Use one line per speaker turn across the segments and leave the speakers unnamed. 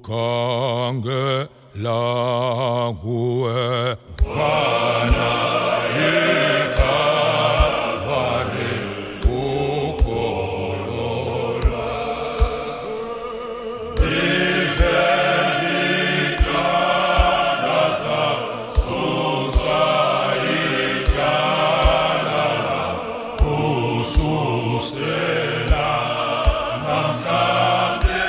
sikhangela kuwe Mfana iKalvari ukholwa izemithanda susa ityala ususela namhlanje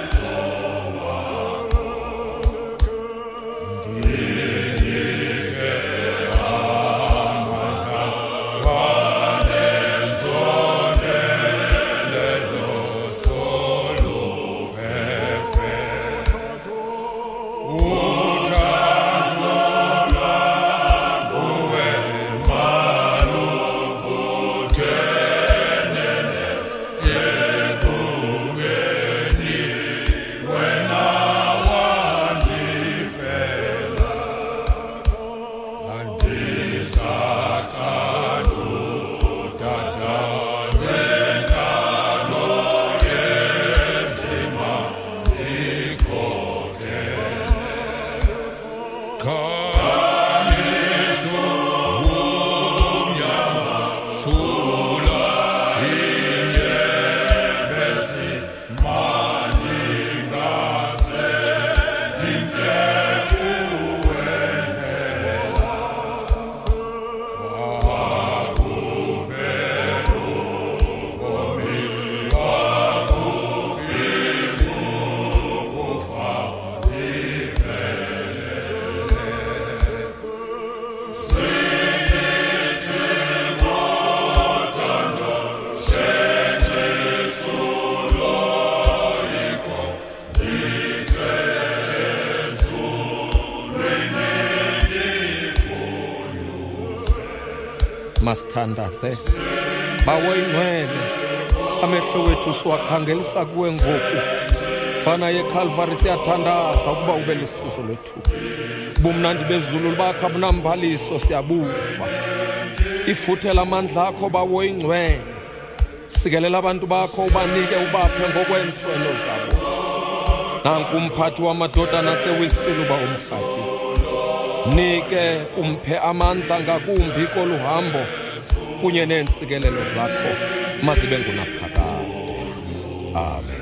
masithandaze bawoyingcwele amehlo wethu siwakhangelisa kuwe ngoku mfana yeKalvari siyathandaza ukuba ube lusizo lwethu bumnandi bezulu bakho abunambaliso siyabufa ifuthe lamandla akho bawoyingcwele sikelela abantu bakho ubanike ubaphe ngokwemfelo zabo nanku umphathi wamadoda nasewisile uba umhati nike umphe amandla ngakumbi koluhambo kunye neentsikelelo zakho mazibe ngunaphakade amen.